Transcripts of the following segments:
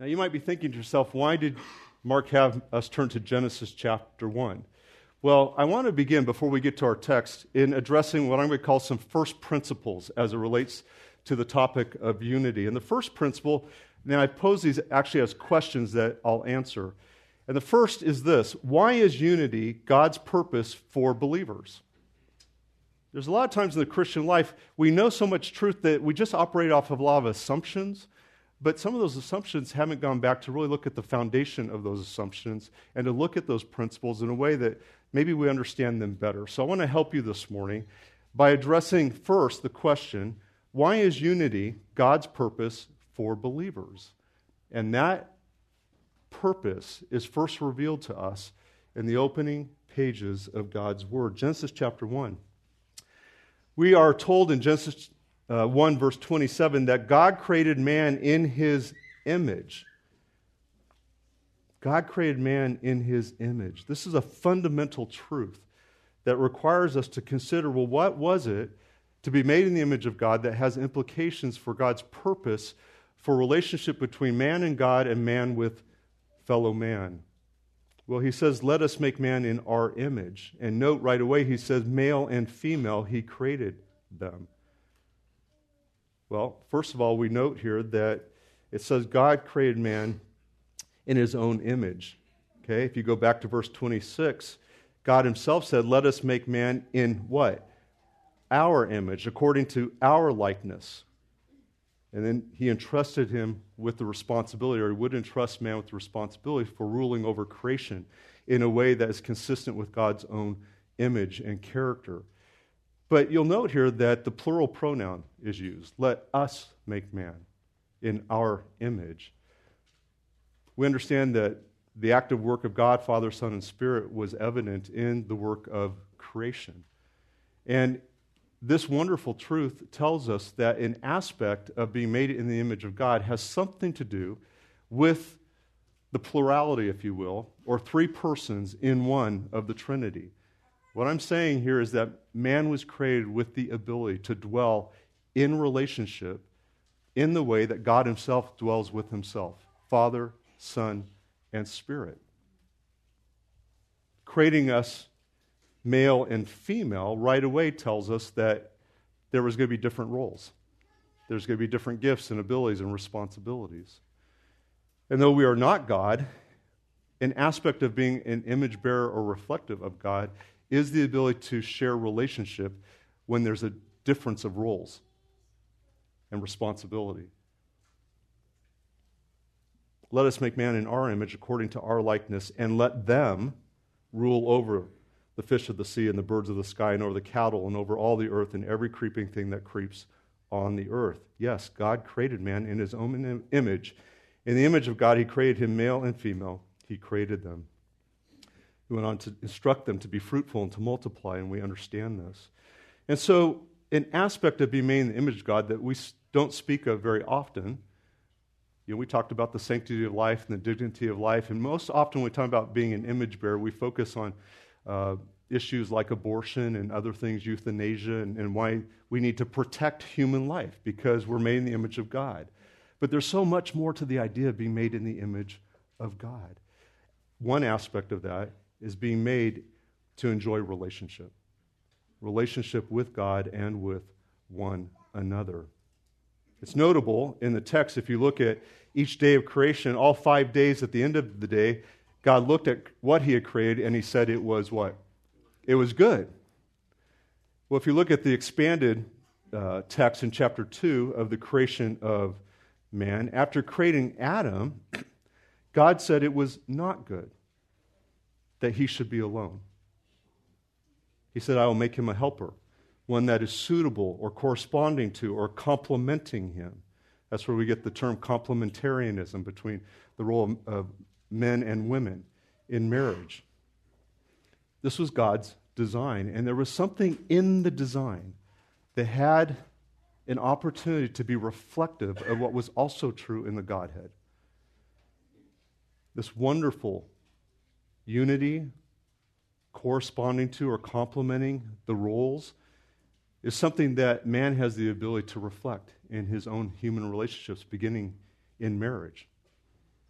Now, you might be thinking to yourself, why did Mark have us turn to Genesis chapter 1? Well, I want to begin, before we get to our text, in addressing what I'm going to call some first principles as it relates to the topic of unity. And the first principle, and I pose these actually as questions that I'll answer. And the first is this: why is unity God's purpose for believers? There's a lot of times in the Christian life, we know so much truth that we just operate off of a lot of assumptions, but some of those assumptions haven't gone back to really look at the foundation of those assumptions and to look at those principles in a way that maybe we understand them better. So I want to help you this morning by addressing first the question, why is unity God's purpose for believers? And that purpose is first revealed to us in the opening pages of God's Word. Genesis chapter 1. We are told in Genesis 1 verse 27 that God created man in His image. God created man in His image. This is a fundamental truth that requires us to consider, well, what was it to be made in the image of God that has implications for God's purpose for relationship between man and God and man with fellow man? Well, He says, let us make man in our image. And note right away, He says, male and female, He created them. Well, first of all, we note here that it says God created man in His own image. Okay, if you go back to verse 26, God Himself said, let us make man in what? Our image, according to our likeness. And then He entrusted him with the responsibility, or He would entrust man with the responsibility for ruling over creation in a way that is consistent with God's own image and character. But you'll note here that the plural pronoun is used. Let us make man in our image. We understand that the active work of God, Father, Son, and Spirit was evident in the work of creation. And this wonderful truth tells us that an aspect of being made in the image of God has something to do with the plurality, if you will, or three persons in one of the Trinity. What I'm saying here is that man was created with the ability to dwell in relationship in the way that God Himself dwells with Himself, Father, Son, and Spirit. Creating us male and female right away tells us that there was going to be different roles. There's going to be different gifts and abilities and responsibilities. And though we are not God, an aspect of being an image bearer or reflective of God is the ability to share relationship when there's a difference of roles and responsibility. Let us make man in our image according to our likeness, and let them rule over the fish of the sea and the birds of the sky and over the cattle and over all the earth and every creeping thing that creeps on the earth. Yes, God created man in His own image. In the image of God, He created him male and female. He created them. He went on to instruct them to be fruitful and to multiply, and we understand this. And so an aspect of being made in the image of God that we don't speak of very often, we talked about the sanctity of life and the dignity of life, and most often when we talk about being an image bearer, we focus on issues like abortion and other things, euthanasia, and why we need to protect human life because we're made in the image of God. But there's so much more to the idea of being made in the image of God. One aspect of that is being made to enjoy relationship with God and with one another. It's notable in the text, if you look at each day of creation, all 5 days at the end of the day, God looked at what He had created and He said it was what? It was good. Well, if you look at the expanded text in chapter 2 of the creation of man, after creating Adam, God said it was not good that he should be alone. He said, I will make him a helper, one that is suitable or corresponding to or complementing him. That's where we get the term complementarianism between the role of men and women in marriage. This was God's design, and there was something in the design that had an opportunity to be reflective of what was also true in the Godhead. This wonderful unity corresponding to or complementing the roles is something that man has the ability to reflect in his own human relationships, beginning in marriage.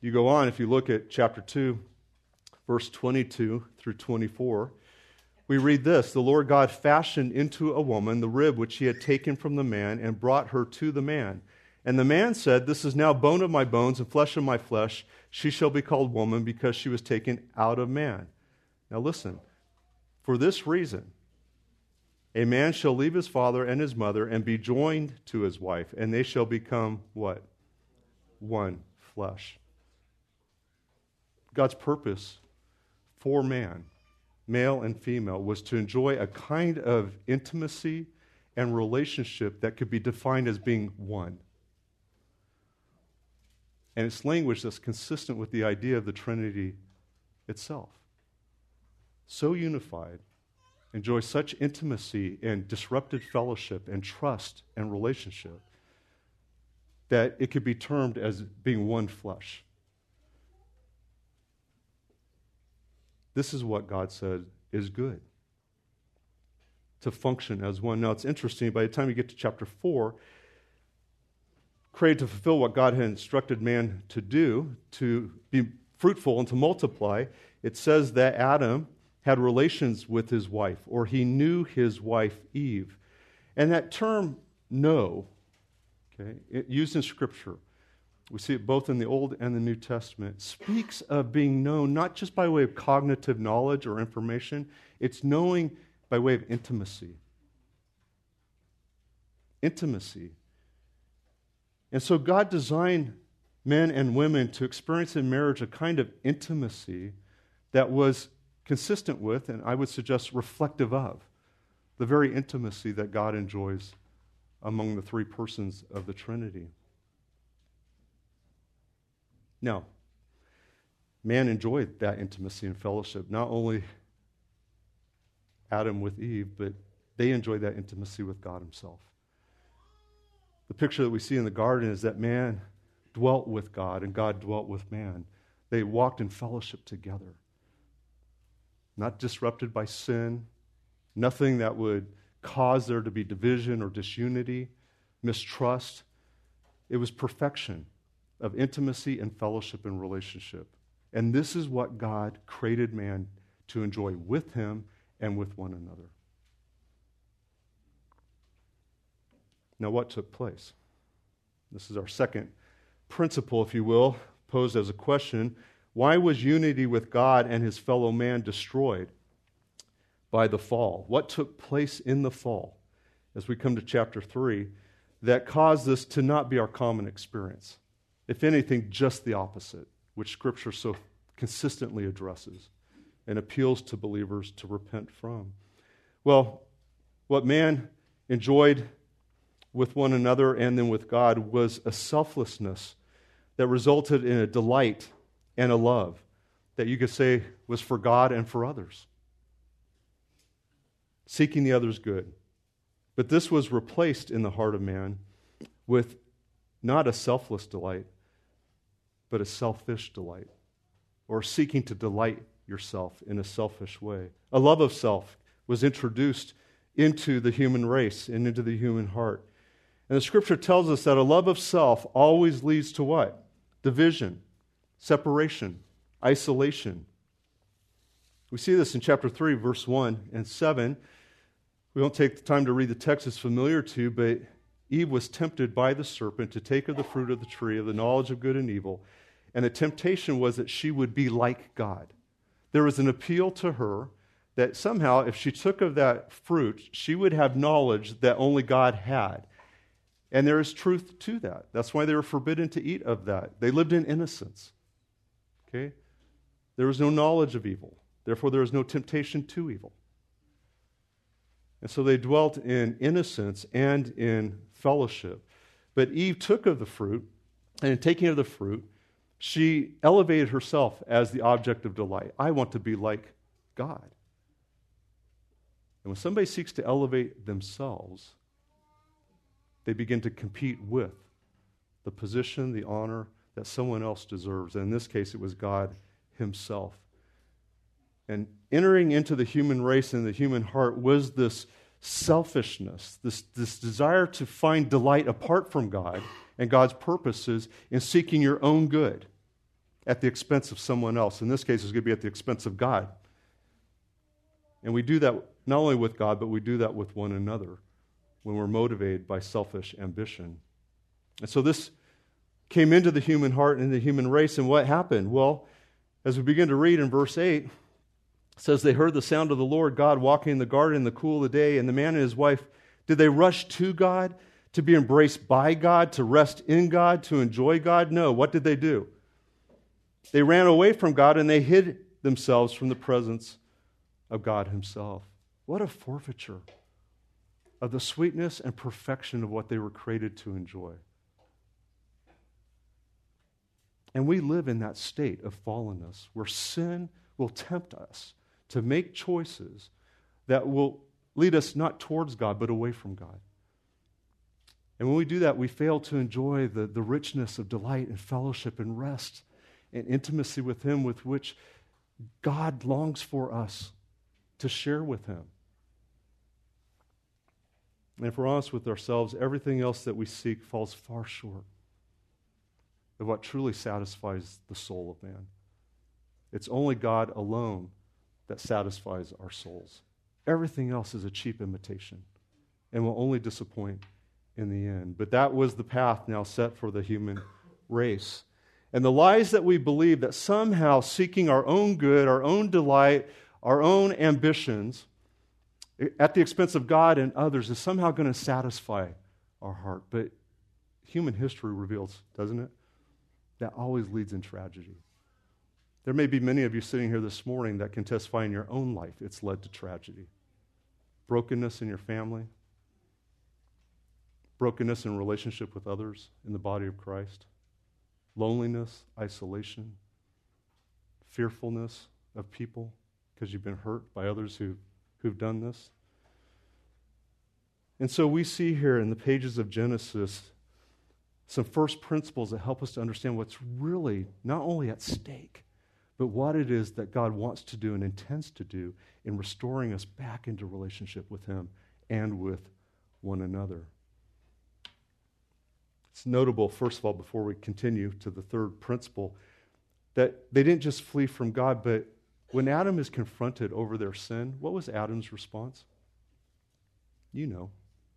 You go on, if you look at chapter 2, verse 22 through 24, we read this: "The Lord God fashioned into a woman the rib which he had taken from the man and brought her to the man. And the man said, 'This is now bone of my bones and flesh of my flesh. She shall be called woman because she was taken out of man.'" Now listen, "For this reason, a man shall leave his father and his mother and be joined to his wife, and they shall become" what? One flesh. God's purpose for man, male and female, was to enjoy a kind of intimacy and relationship that could be defined as being one. And it's language that's consistent with the idea of the Trinity itself. So unified, enjoy such intimacy and disrupted fellowship and trust and relationship that it could be termed as being one flesh. This is what God said is good, to function as one. Now, it's interesting, by the time you get to chapter 4, created to fulfill what God had instructed man to do, to be fruitful and to multiply, it says that Adam had relations with his wife, or he knew his wife Eve. And that term, know, used in Scripture, we see it both in the Old and the New Testament, speaks of being known not just by way of cognitive knowledge or information, it's knowing by way of intimacy. Intimacy. And so God designed men and women to experience in marriage a kind of intimacy that was consistent with, and I would suggest reflective of, the very intimacy that God enjoys among the three persons of the Trinity. Now, man enjoyed that intimacy and fellowship, not only Adam with Eve, but they enjoyed that intimacy with God himself. The picture that we see in the garden is that man dwelt with God and God dwelt with man. They walked in fellowship together, not disrupted by sin, nothing that would cause there to be division or disunity, mistrust. It was perfection of intimacy and fellowship and relationship. And this is what God created man to enjoy with him and with one another. Now, what took place? This is our second principle, if you will, posed as a question. Why was unity with God and his fellow man destroyed by the fall? What took place in the fall, as we come to chapter 3, that caused this to not be our common experience? If anything, just the opposite, which Scripture so consistently addresses and appeals to believers to repent from. Well, what man enjoyed with one another and then with God was a selflessness that resulted in a delight and a love that you could say was for God and for others, seeking the other's good. But this was replaced in the heart of man with not a selfless delight, but a selfish delight, or seeking to delight yourself in a selfish way. A love of self was introduced into the human race and into the human heart. And the Scripture tells us that a love of self always leads to what? Division, separation, isolation. We see this in chapter 3, verse 1 and 7. We won't take the time to read the text, it's familiar to, but Eve was tempted by the serpent to take of the fruit of the tree of the knowledge of good and evil, and the temptation was that she would be like God. There was an appeal to her that somehow if she took of that fruit, she would have knowledge that only God had. And there is truth to that. That's why they were forbidden to eat of that. They lived in innocence. Okay? There was no knowledge of evil. Therefore, there was no temptation to evil. And so they dwelt in innocence and in fellowship. But Eve took of the fruit, and in taking of the fruit, she elevated herself as the object of delight. I want to be like God. And when somebody seeks to elevate themselves, they begin to compete with the position, the honor that someone else deserves. And in this case, it was God himself. And entering into the human race and the human heart was this selfishness, this desire to find delight apart from God and God's purposes in seeking your own good. at the expense of someone else. In this case, it's going to be at the expense of God. And we do that not only with God, but we do that with one another when we're motivated by selfish ambition. And so this came into the human heart and the human race, and what happened? Well, as we begin to read in verse 8, it says, they heard the sound of the Lord God walking in the garden in the cool of the day, and the man and his wife, did they rush to God, to be embraced by God, to rest in God, to enjoy God? No. What did they do? They ran away from God and they hid themselves from the presence of God himself. What a forfeiture of the sweetness and perfection of what they were created to enjoy. And we live in that state of fallenness where sin will tempt us to make choices that will lead us not towards God, but away from God. And when we do that, we fail to enjoy the richness of delight and fellowship and rest and intimacy with him, with which God longs for us to share with him. And if we're honest with ourselves, everything else that we seek falls far short of what truly satisfies the soul of man. It's only God alone that satisfies our souls. Everything else is a cheap imitation and will only disappoint in the end. But that was the path now set for the human race. And the lies that we believe that somehow seeking our own good, our own delight, our own ambitions at the expense of God and others is somehow going to satisfy our heart. But human history reveals, doesn't it? That always leads in tragedy. There may be many of you sitting here this morning that can testify in your own life it's led to tragedy. Brokenness in your family, brokenness in relationship with others in the body of Christ, loneliness, isolation, fearfulness of people because you've been hurt by others who've done this. And so we see here in the pages of Genesis some first principles that help us to understand what's really not only at stake, but what it is that God wants to do and intends to do in restoring us back into relationship with him and with one another. It's notable, first of all, before we continue to the third principle, that they didn't just flee from God, but when Adam is confronted over their sin, what was Adam's response? You know.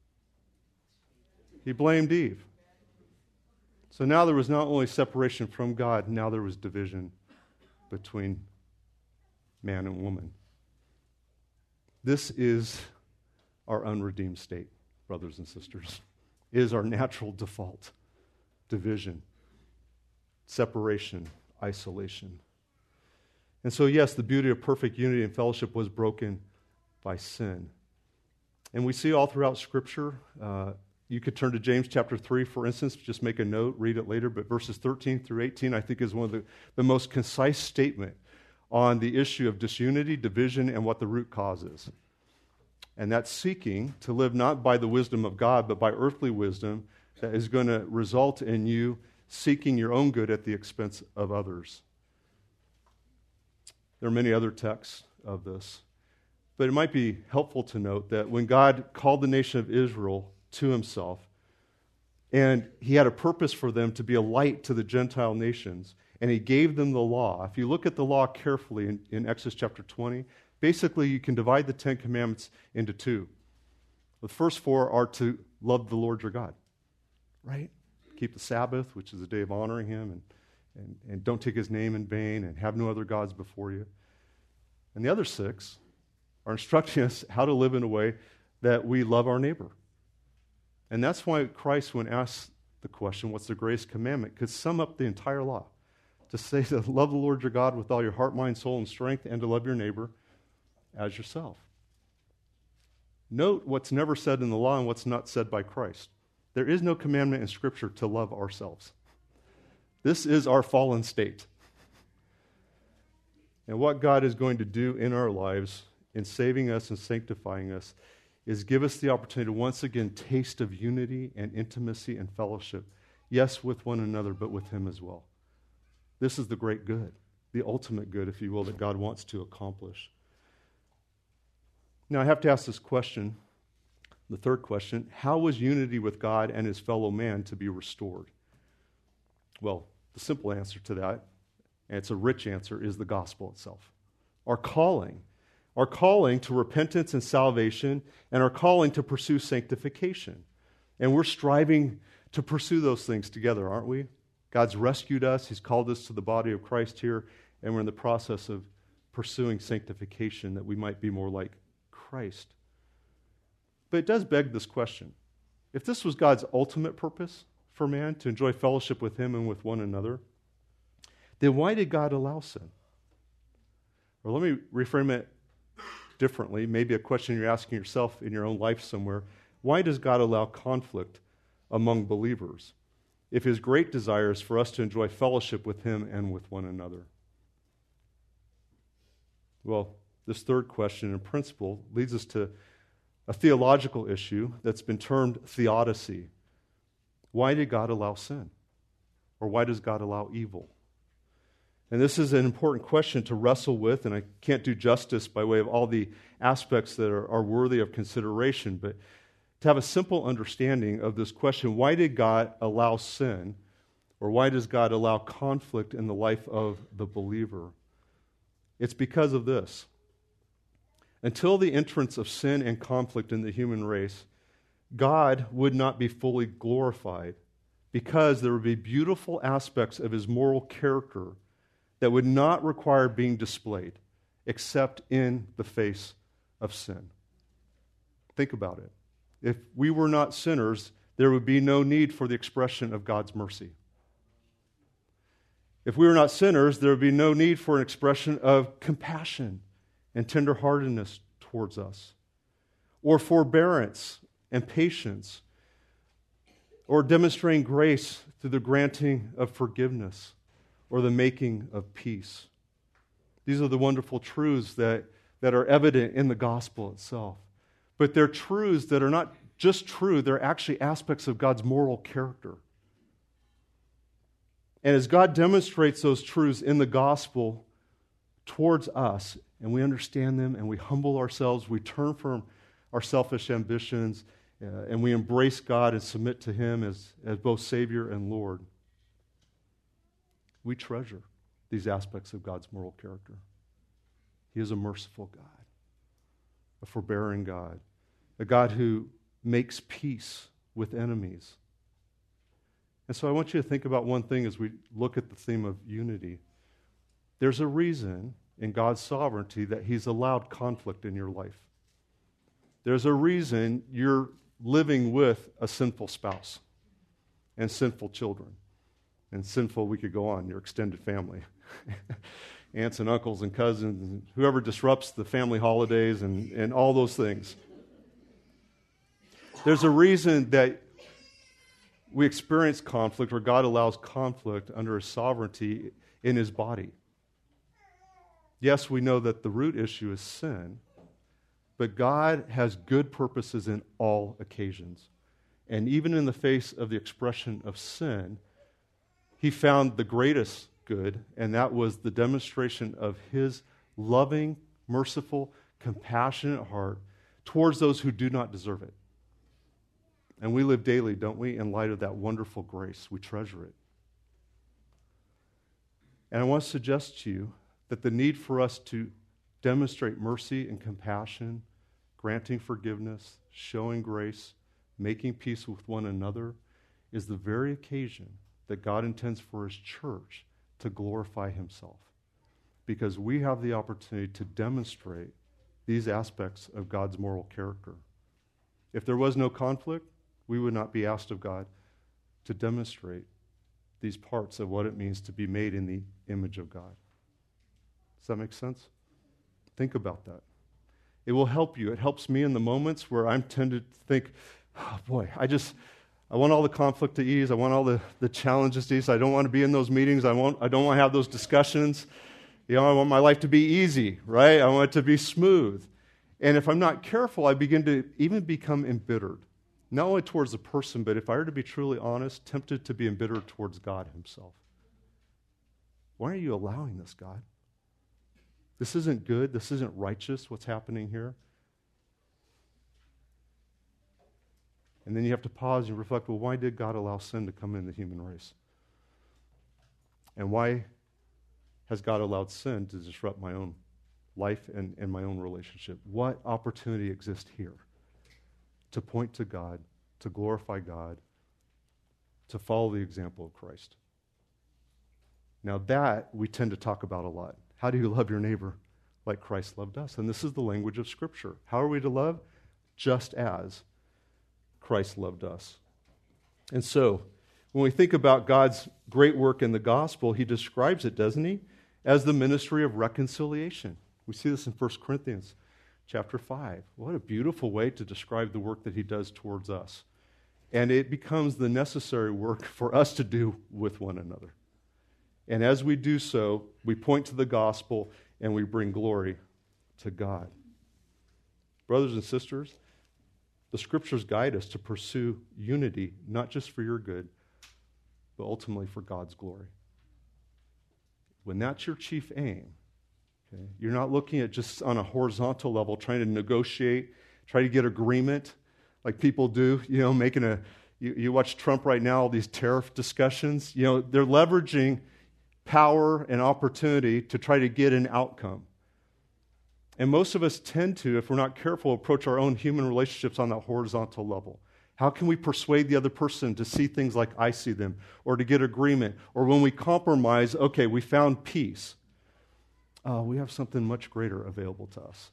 He blamed Eve. So now there was not only separation from God, now there was division between man and woman. This is our unredeemed state, brothers and sisters. It is our natural default. Division, separation, isolation. And so, yes, the beauty of perfect unity and fellowship was broken by sin. And we see all throughout Scripture, you could turn to James chapter 3, for instance, just make a note, read it later, but verses 13 through 18, I think, is one of the most concise statement on the issue of disunity, division, and what the root cause is. And that's seeking to live not by the wisdom of God, but by earthly wisdom that is going to result in you seeking your own good at the expense of others. There are many other texts of this, but it might be helpful to note that when God called the nation of Israel to himself, and he had a purpose for them to be a light to the Gentile nations, and he gave them the law. If you look at the law carefully in Exodus chapter 20, basically you can divide the Ten Commandments into two. The first four are to love the Lord your God, right? Keep the Sabbath, which is a day of honoring him, and don't take his name in vain, and have no other gods before you. And the other six are instructing us how to live in a way that we love our neighbor. And that's why Christ, when asked the question, what's the greatest commandment, could sum up the entire law. To say to love the Lord your God with all your heart, mind, soul, and strength, and to love your neighbor as yourself. Note what's never said in the law and what's not said by Christ. There is no commandment in Scripture to love ourselves. This is our fallen state. And what God is going to do in our lives in saving us and sanctifying us is give us the opportunity to once again taste of unity and intimacy and fellowship. Yes, with one another, but with him as well. This is the great good, the ultimate good, if you will, that God wants to accomplish. Now, I have to ask this question, the third question: how was unity with God and his fellow man to be restored? Well, the simple answer to that and it's a rich answer, is the gospel itself. Our calling to repentance and salvation, and our calling to pursue sanctification. And we're striving to pursue those things together, aren't we? God's rescued us. He's called us to the body of Christ here, and we're in the process of pursuing sanctification that we might be more like Christ. But it does beg this question. If this was God's ultimate purpose for man, to enjoy fellowship with him and with one another, then why did God allow sin? Or let me reframe it differently, maybe a question you're asking yourself in your own life somewhere. Why does God allow conflict among believers if his great desire is for us to enjoy fellowship with him and with one another? Well, this third question in principle leads us to a theological issue that's been termed theodicy. Why did God allow sin? Or why does God allow evil? And this is an important question to wrestle with, and I can't do justice by way of all the aspects that are worthy of consideration, but to have a simple understanding of this question, why did God allow sin, or why does God allow conflict in the life of the believer? It's because of this. Until the entrance of sin and conflict in the human race, God would not be fully glorified because there would be beautiful aspects of his moral character that would not require being displayed except in the face of sin. Think about it. If we were not sinners, there would be no need for the expression of God's mercy. If we were not sinners, there would be no need for an expression of compassion and tenderheartedness towards us, or forbearance and patience, or demonstrating grace through the granting of forgiveness or the making of peace. These are the wonderful truths that are evident in the gospel itself. But they're truths that are not just true, they're actually aspects of God's moral character. And as God demonstrates those truths in the gospel towards us, and we understand them, and we humble ourselves, we turn from our selfish ambitions, and we embrace God and submit to him as both Savior and Lord, we treasure these aspects of God's moral character. He is a merciful God, a forbearing God, a God who makes peace with enemies. And so I want you to think about one thing as we look at the theme of unity. There's a reason in God's sovereignty that he's allowed conflict in your life. There's a reason you're living with a sinful spouse and sinful children. And sinful, we could go on, your extended family. Aunts and uncles and cousins, and whoever disrupts the family holidays and all those things. There's a reason that we experience conflict, or God allows conflict under his sovereignty in his body. Yes, we know that the root issue is sin, but God has good purposes in all occasions. And even in the face of the expression of sin, he found the greatest good, and that was the demonstration of his loving, merciful, compassionate heart towards those who do not deserve it. And we live daily, don't we, in light of that wonderful grace. We treasure it. And I want to suggest to you that the need for us to demonstrate mercy and compassion, granting forgiveness, showing grace, making peace with one another, is the very occasion that God intends for his church to glorify himself. Because we have the opportunity to demonstrate these aspects of God's moral character. If there was no conflict, we would not be asked of God to demonstrate these parts of what it means to be made in the image of God. Does that make sense? Think about that. It will help you. It helps me in the moments where I'm tempted to think, oh boy, I want all the conflict to ease. I want all the challenges to ease. I don't want to be in those meetings. I don't want to have those discussions. I want my life to be easy, right? I want it to be smooth. And if I'm not careful, I begin to even become embittered. Not only towards the person, but if I were to be truly honest, tempted to be embittered towards God himself. Why are you allowing this, God? This isn't good. This isn't righteous, what's happening here. And then you have to pause and reflect, well, why did God allow sin to come in the human race? And why has God allowed sin to disrupt my own life and my own relationship? What opportunity exists here to point to God, to glorify God, to follow the example of Christ? Now that we tend to talk about a lot. How do you love your neighbor like Christ loved us? And this is the language of Scripture. How are we to love? Just as Christ loved us. And so, when we think about God's great work in the gospel, he describes it, doesn't he, as the ministry of reconciliation. We see this in 1 Corinthians chapter 5. What a beautiful way to describe the work that he does towards us. And it becomes the necessary work for us to do with one another. And as we do so, we point to the gospel and we bring glory to God. Brothers and sisters, the Scriptures guide us to pursue unity, not just for your good, but ultimately for God's glory. When that's your chief aim, okay, you're not looking at just on a horizontal level trying to negotiate, try to get agreement like people do, you watch Trump right now, all these tariff discussions, they're leveraging power and opportunity to try to get an outcome. And most of us tend to, if we're not careful, approach our own human relationships on that horizontal level. How can we persuade the other person to see things like I see them, or to get agreement? Or when we compromise, okay, we found peace. We have something much greater available to us.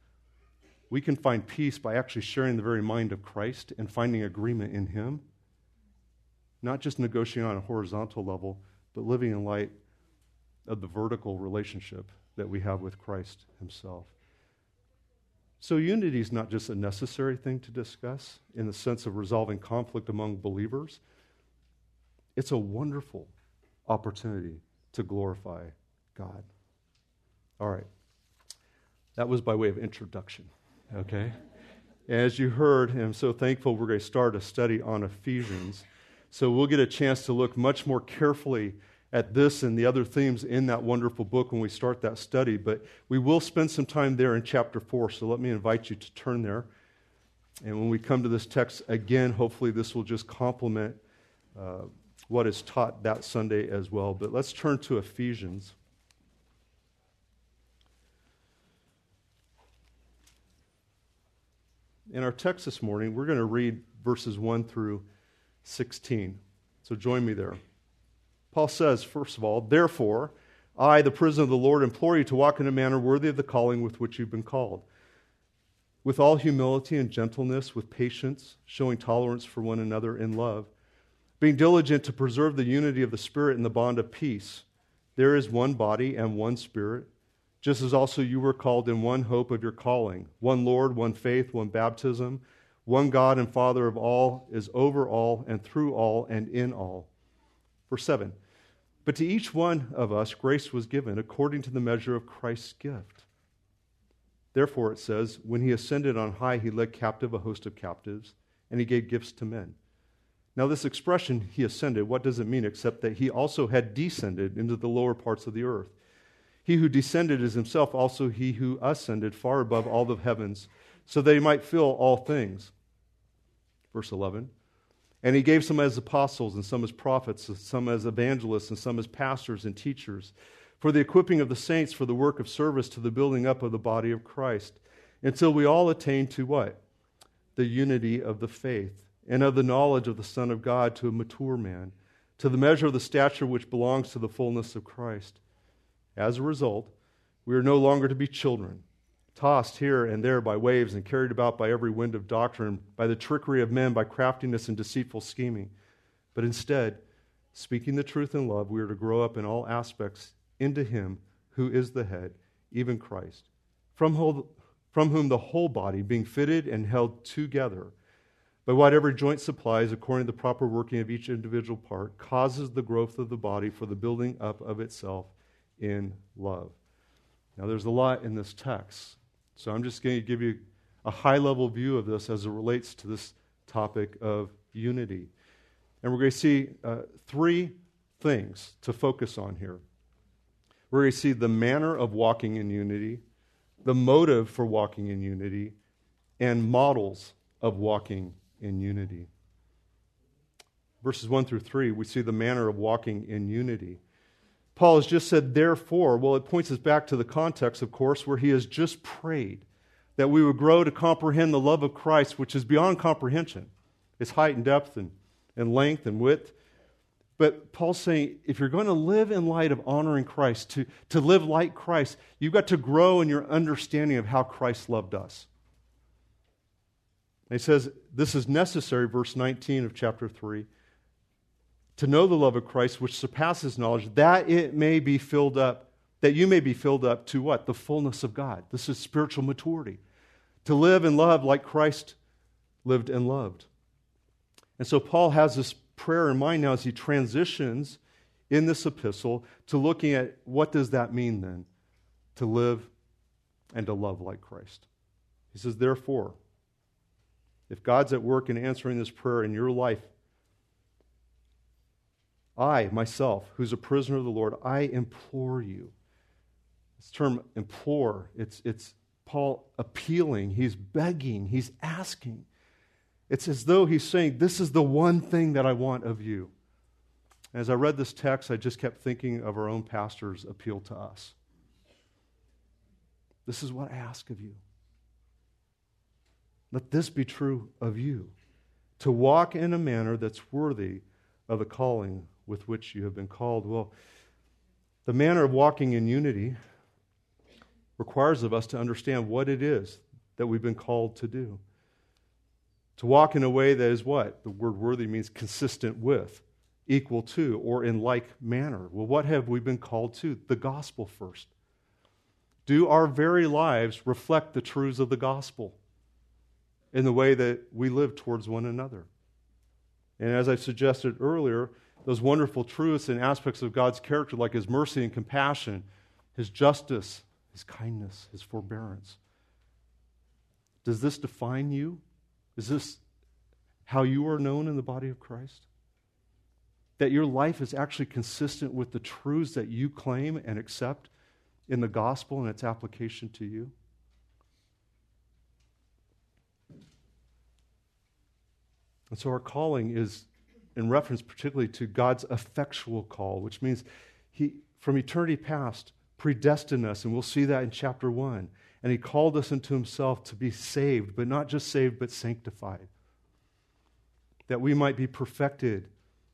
We can find peace by actually sharing the very mind of Christ and finding agreement in him. Not just negotiating on a horizontal level, but living in light of the vertical relationship that we have with Christ himself. So unity is not just a necessary thing to discuss in the sense of resolving conflict among believers. It's a wonderful opportunity to glorify God. All right. That was by way of introduction, okay? As you heard, and I'm so thankful we're going to start a study on Ephesians. So we'll get a chance to look much more carefully at this and the other themes in that wonderful book when we start that study. But we will spend some time there in chapter 4, so let me invite you to turn there. And when we come to this text again, hopefully this will just complement what is taught that Sunday as well. But let's turn to Ephesians. In our text this morning, we're going to read verses 1 through 16. So join me there. Paul says, first of all, therefore, I, the prisoner of the Lord, implore you to walk in a manner worthy of the calling with which you've been called, with all humility and gentleness, with patience, showing tolerance for one another in love, being diligent to preserve the unity of the Spirit in the bond of peace. There is one body and one Spirit, just as also you were called in one hope of your calling, one Lord, one faith, one baptism, one God and Father of all, is over all and through all and in all. Verse 7, but to each one of us grace was given according to the measure of Christ's gift. Therefore it says, when he ascended on high, he led captive a host of captives, and he gave gifts to men. Now this expression, he ascended, what does it mean except that he also had descended into the lower parts of the earth? He who descended is himself also he who ascended far above all the heavens, so that he might fill all things. Verse 11, and he gave some as apostles, and some as prophets, and some as evangelists, and some as pastors and teachers, for the equipping of the saints for the work of service to the building up of the body of Christ, until we all attain to what? The unity of the faith, and of the knowledge of the Son of God, to a mature man, to the measure of the stature which belongs to the fullness of Christ. As a result, we are no longer to be children, tossed here and there by waves and carried about by every wind of doctrine, by the trickery of men, by craftiness and deceitful scheming. But instead, speaking the truth in love, we are to grow up in all aspects into him who is the head, even Christ, from whom the whole body, being fitted and held together by what every joint supplies, according to the proper working of each individual part, causes the growth of the body for the building up of itself in love. Now, there's a lot in this text, so I'm just going to give you a high-level view of this as it relates to this topic of unity. And we're going to see three things to focus on here. We're going to see the manner of walking in unity, the motive for walking in unity, and models of walking in unity. Verses 1 through 3, we see the manner of walking in unity. Paul has just said, therefore. Well, it points us back to the context, of course, where he has just prayed that we would grow to comprehend the love of Christ, which is beyond comprehension. It's height and depth and length and width. But Paul's saying, if you're going to live in light of honoring Christ, to live like Christ, you've got to grow in your understanding of how Christ loved us. And he says, this is necessary, verse 19 of chapter 3, to know the love of Christ, which surpasses knowledge, that it may be filled up, that you may be filled up to what? The fullness of God. This is spiritual maturity. To live and love like Christ lived and loved. And so Paul has this prayer in mind now as he transitions in this epistle to looking at what does that mean then, to live and to love like Christ. He says, therefore, if God's at work in answering this prayer in your life, I, myself, who's a prisoner of the Lord, I implore you. This term implore, it's Paul appealing, he's begging, he's asking. It's as though he's saying, this is the one thing that I want of you. As I read this text, I just kept thinking of our own pastor's appeal to us. This is what I ask of you. Let this be true of you, to walk in a manner that's worthy of the calling with which you have been called. Well, the manner of walking in unity requires of us to understand what it is that we've been called to do. To walk in a way that is what? The word worthy means consistent with, equal to, or in like manner. Well, what have we been called to? The gospel first. Do our very lives reflect the truths of the gospel in the way that we live towards one another? And as I suggested earlier, those wonderful truths and aspects of God's character, like His mercy and compassion, His justice, His kindness, His forbearance. Does this define you? Is this how you are known in the body of Christ? That your life is actually consistent with the truths that you claim and accept in the gospel and its application to you? And so our calling is in reference particularly to God's effectual call, which means He, from eternity past, predestined us, and we'll see that in chapter 1. And He called us into Himself to be saved, but not just saved, but sanctified. That we might be perfected,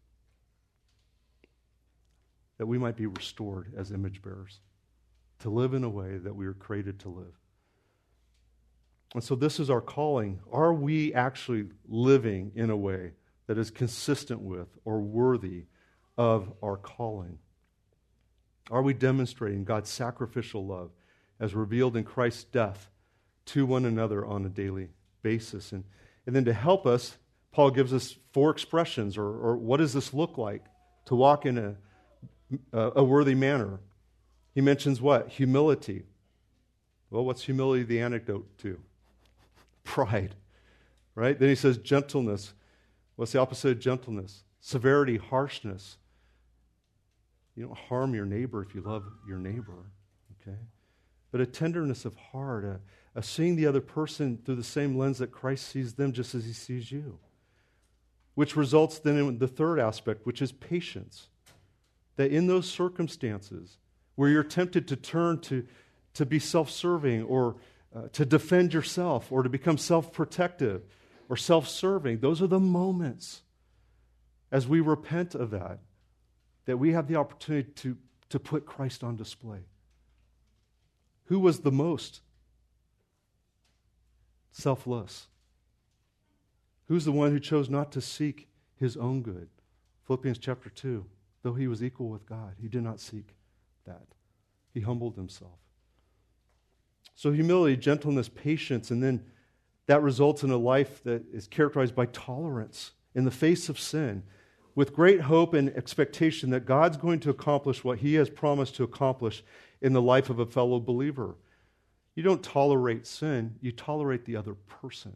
that we might be restored as image bearers, to live in a way that we were created to live. And so this is our calling. Are we actually living in a way that is consistent with or worthy of our calling? Are we demonstrating God's sacrificial love as revealed in Christ's death to one another on a daily basis? And then to help us, Paul gives us 4 expressions, or what does this look like to walk in a worthy manner? He mentions what? Humility. Well, what's humility the antidote to? Pride, right? Then he says gentleness. What's the opposite of gentleness? Severity, harshness. You don't harm your neighbor if you love your neighbor, okay? But a tenderness of heart, a seeing the other person through the same lens that Christ sees them just as He sees you. Which results then in the third aspect, which is patience. That in those circumstances where you're tempted to turn to be self-serving or to defend yourself or to become self-protective or self-serving, those are the moments as we repent of that we have the opportunity to put Christ on display. Who was the most selfless? Who's the one who chose not to seek his own good? Philippians chapter 2. Though He was equal with God, He did not seek that. He humbled Himself. So humility, gentleness, patience, and then that results in a life that is characterized by tolerance in the face of sin, with great hope and expectation that God's going to accomplish what He has promised to accomplish in the life of a fellow believer. You don't tolerate sin, you tolerate the other person,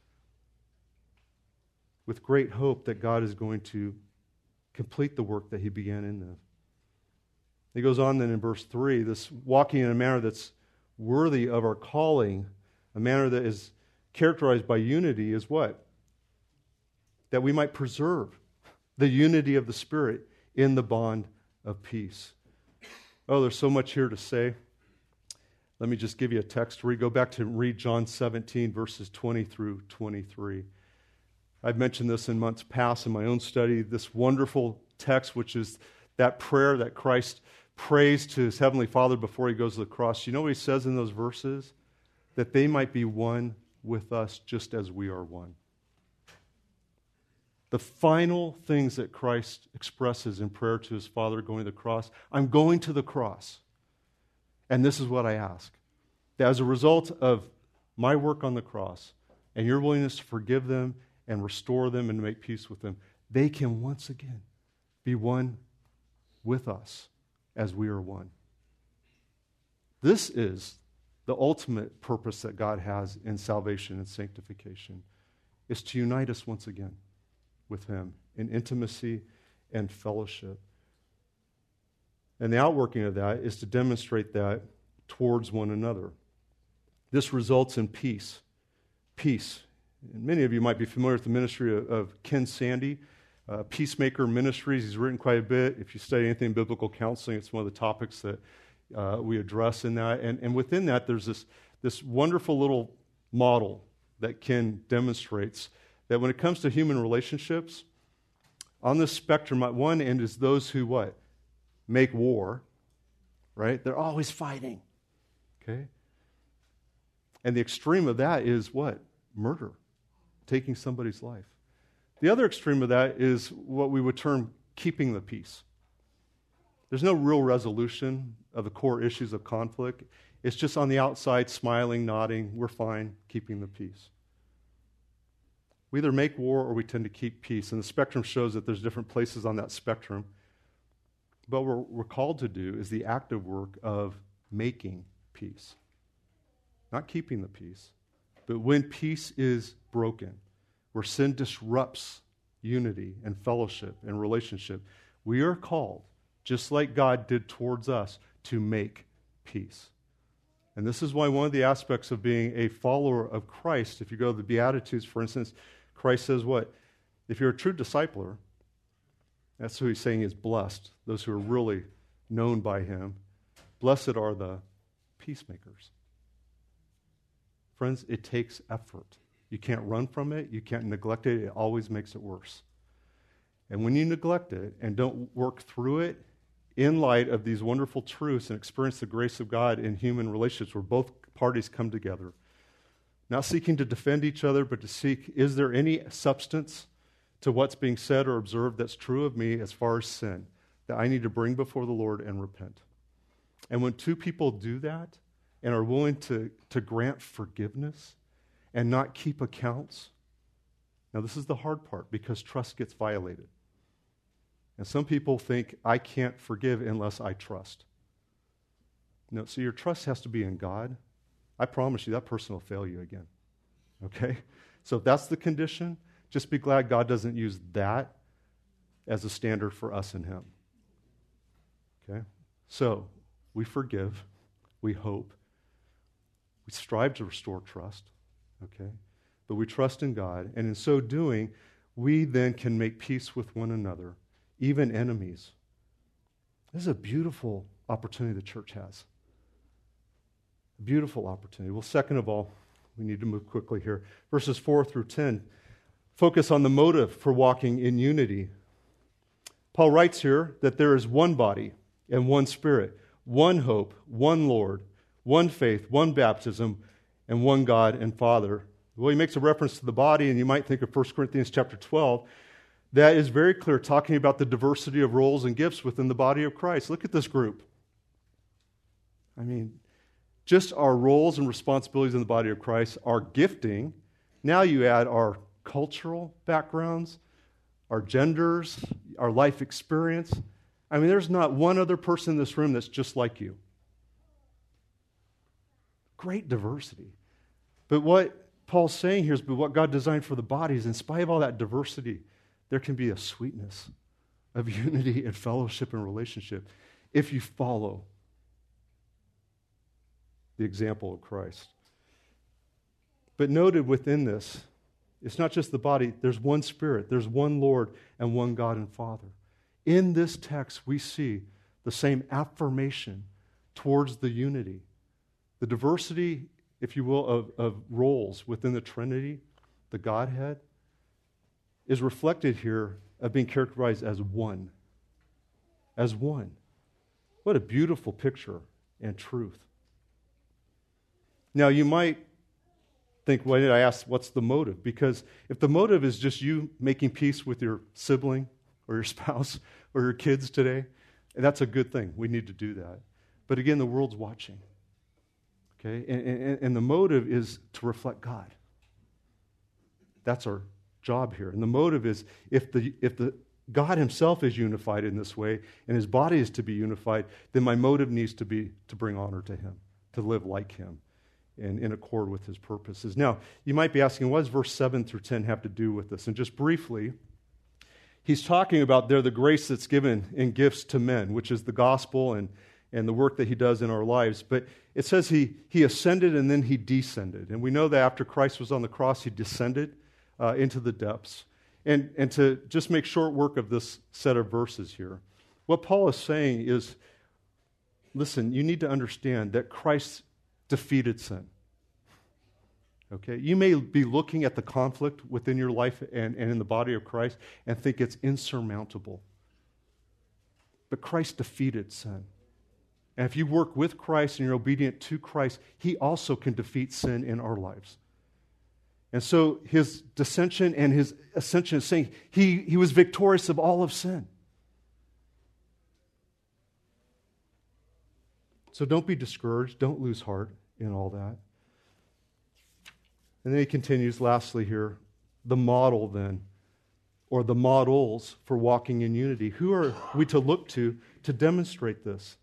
with great hope that God is going to complete the work that He began in them. He goes on then in verse 3, this walking in a manner that's worthy of our calling, a manner that is characterized by unity, is what? That we might preserve the unity of the Spirit in the bond of peace. Oh, there's so much here to say. Let me just give you a text to read. Go back to read John 17, verses 20 through 23. I've mentioned this in months past in my own study, this wonderful text, which is that prayer that Christ prays to his heavenly Father before he goes to the cross. You know what he says in those verses? That they might be one with us just as we are one. The final things that Christ expresses in prayer to his Father going to the cross, I'm going to the cross. And this is what I ask. That as a result of my work on the cross and your willingness to forgive them and restore them and make peace with them, they can once again be one with us as we are one. This is the ultimate purpose that God has in salvation and sanctification, is to unite us once again with him in intimacy and fellowship. And the outworking of that is to demonstrate that towards one another. This results in peace. Peace. And many of you might be familiar with the ministry of Ken Sande, Peacemaker Ministries. He's written quite a bit. If you study anything in biblical counseling, it's one of the topics that we address in that. And within that, there's this wonderful little model that Ken demonstrates that when it comes to human relationships, on this spectrum, at one end is those who what? Make war, right? They're always fighting, okay? And the extreme of that is what? Murder, taking somebody's life. The other extreme of that is what we would term keeping the peace. There's no real resolution of the core issues of conflict. It's just on the outside, smiling, nodding, we're fine, keeping the peace. We either make war or we tend to keep peace. And the spectrum shows that there's different places on that spectrum. But what we're called to do is the active work of making peace. Not keeping the peace, but when peace is broken, where sin disrupts unity and fellowship and relationship, we are called, just like God did towards us, to make peace. And this is why one of the aspects of being a follower of Christ, if you go to the Beatitudes, for instance, Christ says what? If you're a true discipler, that's who he's saying is blessed, those who are really known by him. Blessed are the peacemakers. Friends, it takes effort. You can't run from it. You can't neglect it. It always makes it worse. And when you neglect it and don't work through it in light of these wonderful truths and experience the grace of God in human relationships where both parties come together, not seeking to defend each other, but to seek, is there any substance to what's being said or observed that's true of me as far as sin that I need to bring before the Lord and repent? And when two people do that and are willing to grant forgiveness and not keep accounts, now this is the hard part because trust gets violated. And some people think, I can't forgive unless I trust. No, so your trust has to be in God. I promise you that person will fail you again. Okay? So if that's the condition, just be glad God doesn't use that as a standard for us and him. Okay? So we forgive, we hope, we strive to restore trust, okay? But we trust in God, and in so doing, we then can make peace with one another, even enemies. This is a beautiful opportunity the church has. A beautiful opportunity. Well, second of all, we need to move quickly here. Verses 4 through 10 focus on the motive for walking in unity. Paul writes here that there is one body and one Spirit, one hope, one Lord, one faith, one baptism, and one God and Father. Well, he makes a reference to the body, and you might think of 1 Corinthians chapter 12. That is very clear, talking about the diversity of roles and gifts within the body of Christ. Look at this group. I mean, just our roles and responsibilities in the body of Christ, our gifting. Now you add our cultural backgrounds, our genders, our life experience. I mean, there's not one other person in this room that's just like you. Great diversity. But what Paul's saying here is, but what God designed for the body is, in spite of all that diversity, there can be a sweetness of unity and fellowship and relationship if you follow the example of Christ. But noted within this, it's not just the body, there's one Spirit, there's one Lord, and one God and Father. In this text, we see the same affirmation towards the unity. The diversity, if you will, of roles within the Trinity, the Godhead, is reflected here of being characterized as one. As one. What a beautiful picture and truth. Now, you might think, why did I ask, what's the motive? Because if the motive is just you making peace with your sibling or your spouse or your kids today, that's a good thing. We need to do that. But again, the world's watching. Okay? And the motive is to reflect God. That's our job here. And the motive is, if the God himself is unified in this way, and his body is to be unified, then my motive needs to be to bring honor to him, to live like him, and in accord with his purposes. Now, you might be asking, what does verse 7 through 10 have to do with this? And just briefly, he's talking about there the grace that's given in gifts to men, which is the gospel and the work that he does in our lives. But it says he ascended and then he descended. And we know that after Christ was on the cross, he descended into the depths. And to just make short work of this set of verses here, what Paul is saying is, listen, you need to understand that Christ defeated sin. Okay? You may be looking at the conflict within your life and in the body of Christ and think it's insurmountable. But Christ defeated sin. And if you work with Christ and you're obedient to Christ, he also can defeat sin in our lives. And so his descension and his ascension is saying he was victorious of all of sin. So don't be discouraged. Don't lose heart in all that. And then he continues, lastly here, the model then, or the models for walking in unity. Who are we to look to demonstrate this?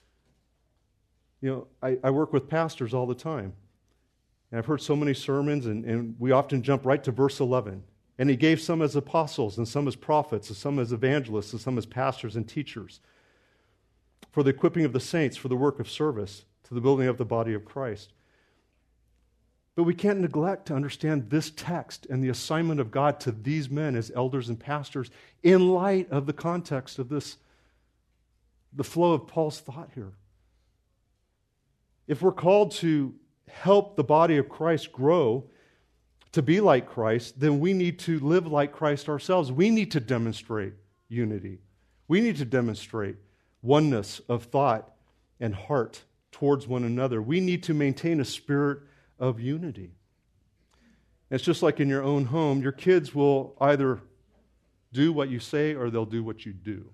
You know, I work with pastors all the time. And I've heard so many sermons, and we often jump right to verse 11. And he gave some as apostles, and some as prophets, and some as evangelists, and some as pastors and teachers, for the equipping of the saints, for the work of service, to the building of the body of Christ. But we can't neglect to understand this text and the assignment of God to these men as elders and pastors in light of the context of this, the flow of Paul's thought here. If we're called to help the body of Christ grow to be like Christ, then we need to live like Christ ourselves. We need to demonstrate unity. We need to demonstrate oneness of thought and heart towards one another. We need to maintain a spirit of unity. It's just like in your own home, your kids will either do what you say or they'll do what you do.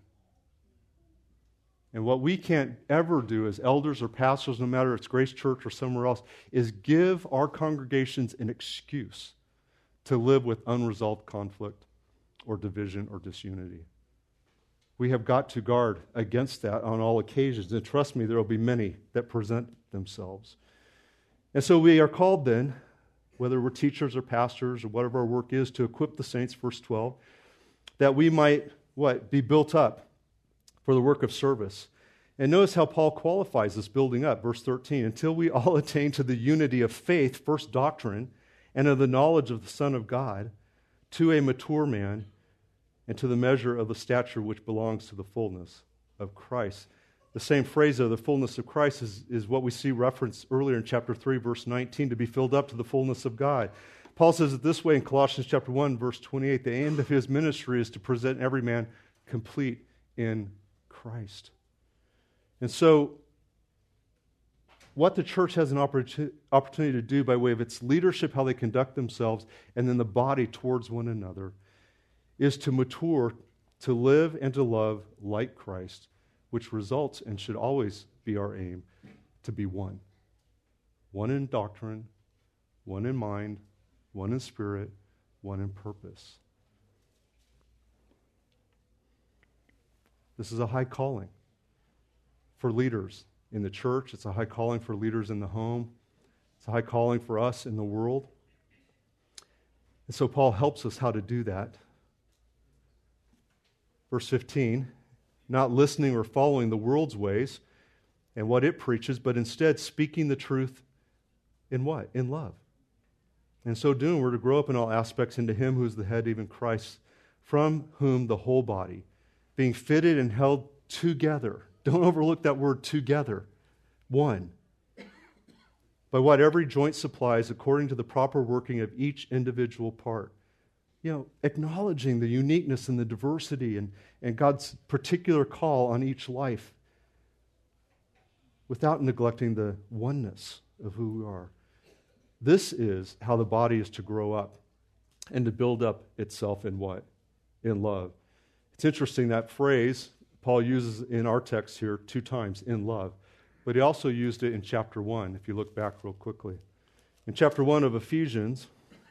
And what we can't ever do as elders or pastors, no matter if it's Grace Church or somewhere else, is give our congregations an excuse to live with unresolved conflict or division or disunity. We have got to guard against that on all occasions. And trust me, there will be many that present themselves. And so we are called then, whether we're teachers or pastors or whatever our work is, to equip the saints, verse 12, that we might, be built up for the work of service. And notice how Paul qualifies this building up, verse 13, until we all attain to the unity of faith, first doctrine, and of the knowledge of the Son of God, to a mature man, and to the measure of the stature which belongs to the fullness of Christ. The same phrase of the fullness of Christ is what we see referenced earlier in chapter 3, verse 19, to be filled up to the fullness of God. Paul says it this way in Colossians chapter 1, verse 28, the end of his ministry is to present every man complete in Christ. And so, what the church has an opportunity to do by way of its leadership, how they conduct themselves, and then the body towards one another, is to mature, to live and to love like Christ, which results and should always be our aim, to be one. One in doctrine, one in mind, one in spirit, one in purpose. This is a high calling for leaders in the church. It's a high calling for leaders in the home. It's a high calling for us in the world. And so Paul helps us how to do that. Verse 15, not listening or following the world's ways and what it preaches, but instead speaking the truth in what? In love. And so doing, we're to grow up in all aspects into him who is the head, even Christ, from whom the whole body, being fitted and held together Don't overlook that word together. One. By what every joint supplies according to the proper working of each individual part. Acknowledging the uniqueness and the diversity and God's particular call on each life without neglecting the oneness of who we are. This is how the body is to grow up and to build up itself in what? In love. It's interesting that phrase Paul uses in our text here 2 times, in love. But he also used it in chapter 1, if you look back real quickly. In chapter 1 of Ephesians,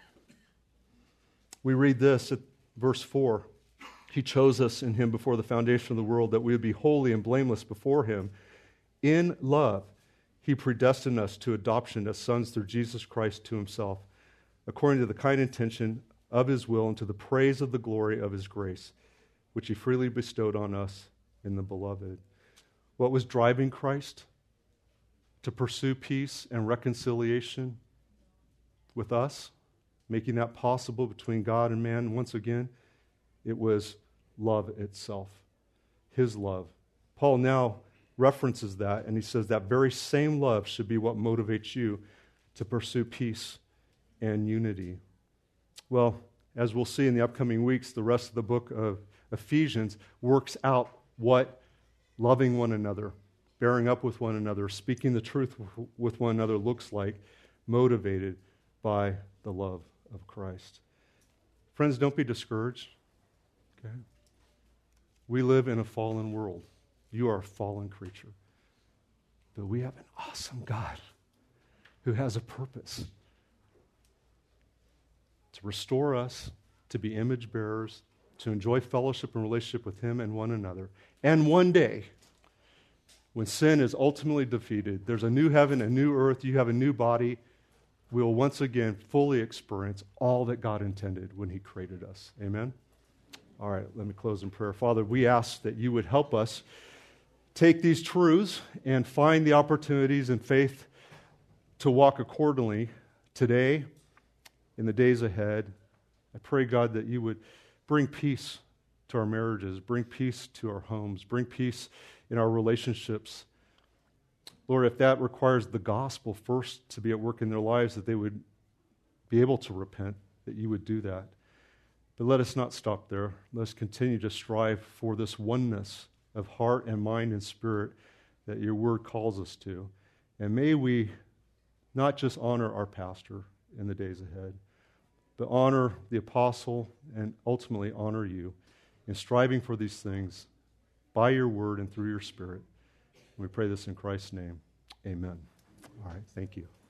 we read this at verse 4. He chose us in him before the foundation of the world that we would be holy and blameless before him. In love, he predestined us to adoption as sons through Jesus Christ to himself, according to the kind intention of his will and to the praise of the glory of his grace, which he freely bestowed on us in the beloved. What was driving Christ to pursue peace and reconciliation with us, making that possible between God and man? Once again, it was love itself, his love. Paul now references that, and he says that very same love should be what motivates you to pursue peace and unity. Well, as we'll see in the upcoming weeks, the rest of the book of Ephesians works out what loving one another, bearing up with one another, speaking the truth with one another looks like, motivated by the love of Christ. Friends, don't be discouraged. Okay? We live in a fallen world. You are a fallen creature. But we have an awesome God who has a purpose to restore us, to be image bearers, to enjoy fellowship and relationship with him and one another. And one day, when sin is ultimately defeated, there's a new heaven, a new earth, you have a new body, we will once again fully experience all that God intended when he created us. Amen? All right, let me close in prayer. Father, we ask that you would help us take these truths and find the opportunities in faith to walk accordingly today, in the days ahead. I pray, God, that you would bring peace to our marriages, bring peace to our homes, bring peace in our relationships. Lord, if that requires the gospel first to be at work in their lives, that they would be able to repent, that you would do that. But let us not stop there. Let us continue to strive for this oneness of heart and mind and spirit that your word calls us to. And may we not just honor our pastor in the days ahead, but honor the apostle and ultimately honor you in striving for these things by your word and through your spirit. We pray this in Christ's name. Amen. All right, thank you.